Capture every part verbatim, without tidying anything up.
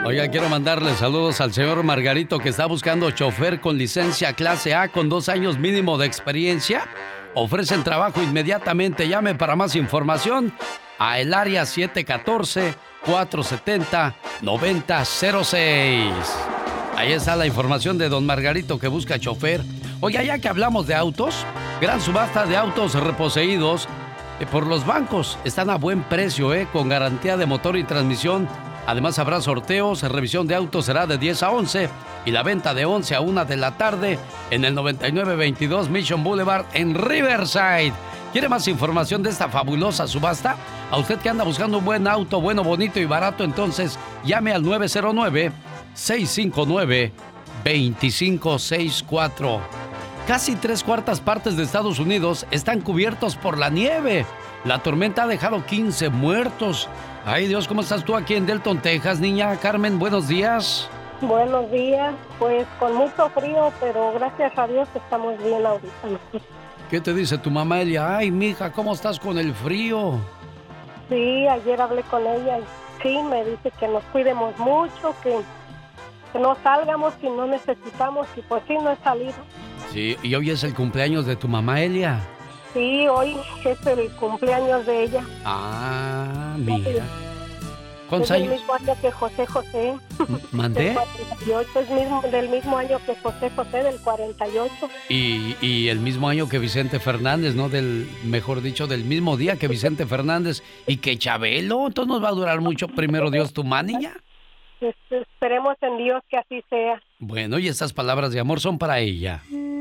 Oiga, quiero mandarle saludos al señor Margarito que está buscando chofer con licencia clase A con dos años mínimo de experiencia. Ofrecen trabajo inmediatamente. Llame para más información a el área siete uno cuatro, cuatro siete cero, nueve cero cero seis. Ahí está la información de don Margarito que busca chofer. Oiga, ya que hablamos de autos, gran subasta de autos reposeídos eh, por los bancos. Están a buen precio, eh, con garantía de motor y transmisión. Además habrá sorteos, revisión de autos será de diez a once y la venta de once a una de la tarde en el noventa y nueve veintidós Mission Boulevard en Riverside. ¿Quiere más información de esta fabulosa subasta? A usted que anda buscando un buen auto, bueno, bonito y barato, entonces llame al nueve cero nueve, seis cinco nueve, dos cinco seis cuatro. Casi tres cuartas partes de Estados Unidos están cubiertos por la nieve. La tormenta ha dejado quince muertos. Ay, Dios, ¿cómo estás tú aquí en Delton, Texas, niña? Carmen, buenos días. Buenos días, pues con mucho frío, pero gracias a Dios estamos bien ahorita. ¿Qué te dice tu mamá Elia? Ay, mija, ¿cómo estás con el frío? Sí, ayer hablé con ella y sí, me dice que nos cuidemos mucho, que, que no salgamos si no necesitamos, y pues sí, no he salido. Sí, y hoy es el cumpleaños de tu mamá Elia. Sí, hoy es el cumpleaños de ella. Ah, mira. ¿Cuántos es años? del mismo año que José José. ¿Mandé? Del cuarenta y ocho, es mismo, del mismo año que José José, del cuarenta y ocho. Y, y el mismo año que Vicente Fernández, ¿no? Del, mejor dicho, del mismo día que Vicente Fernández y que Chabelo. Entonces nos va a durar mucho, primero Dios, tu manilla. Este, esperemos en Dios que así sea. Bueno, y estas palabras de amor son para ella.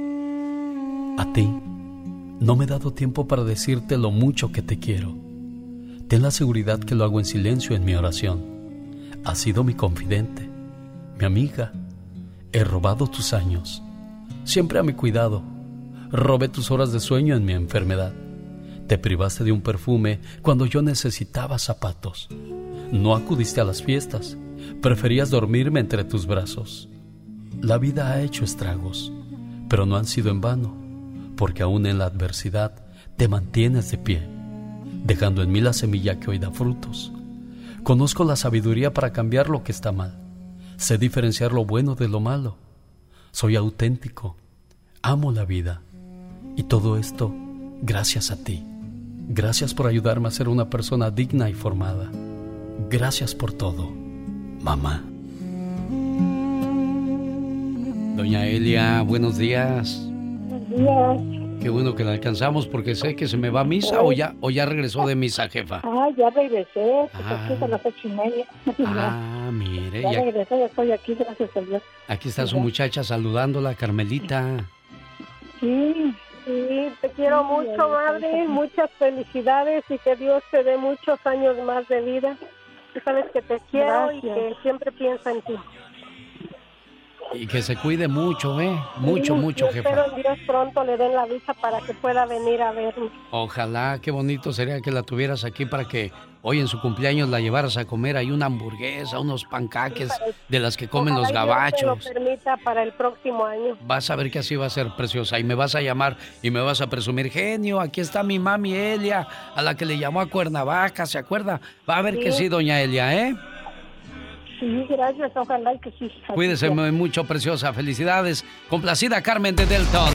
A ti, no me he dado tiempo para decirte lo mucho que te quiero. Ten la seguridad que lo hago en silencio en mi oración. Has sido mi confidente, mi amiga. He robado tus años, siempre a mi cuidado. Robé tus horas de sueño en mi enfermedad. Te privaste de un perfume cuando yo necesitaba zapatos. No acudiste a las fiestas, preferías dormirme entre tus brazos. La vida ha hecho estragos, pero no han sido en vano, porque aún en la adversidad te mantienes de pie, dejando en mí la semilla que hoy da frutos. Conozco la sabiduría para cambiar lo que está mal. Sé diferenciar lo bueno de lo malo. Soy auténtico. Amo la vida. Y todo esto gracias a ti. Gracias por ayudarme a ser una persona digna y formada. Gracias por todo, mamá. Doña Elia, buenos días. Buenos días. Qué bueno que la alcanzamos porque sé que se me va a misa o ya, o ya regresó de misa, jefa. Ah, ya regresé, pues Ah. aquí son las ocho y media. Ah, mire, ya ya, regresé, ya estoy aquí, gracias a Dios. aquí está su muchacha saludándola, Carmelita. Sí, sí, te quiero mucho, madre, muchas felicidades y que Dios te dé muchos años más de vida. Tú sabes que te quiero y que siempre pienso en ti. Y que se cuide mucho, ¿eh? Mucho, Sí, mucho, yo jefa. espero en Dios pronto le den la visa para que pueda venir a verme. Ojalá, qué bonito sería que la tuvieras aquí para que hoy en su cumpleaños la llevaras a comer ahí una hamburguesa, unos pancaques de las que comen los Ojalá Dios gabachos. me lo permita para el próximo año. Vas a ver que así va a ser, preciosa, y me vas a llamar y me vas a presumir, genio, aquí está mi mami Elia, a la que le llamó a Cuernavaca, ¿se acuerda? Va a ver Sí. que sí, doña Elia, ¿eh? Sí, gracias, ojalá y que sí. Cuídese mucho, preciosa, felicidades. Complacida Carmen de Delton.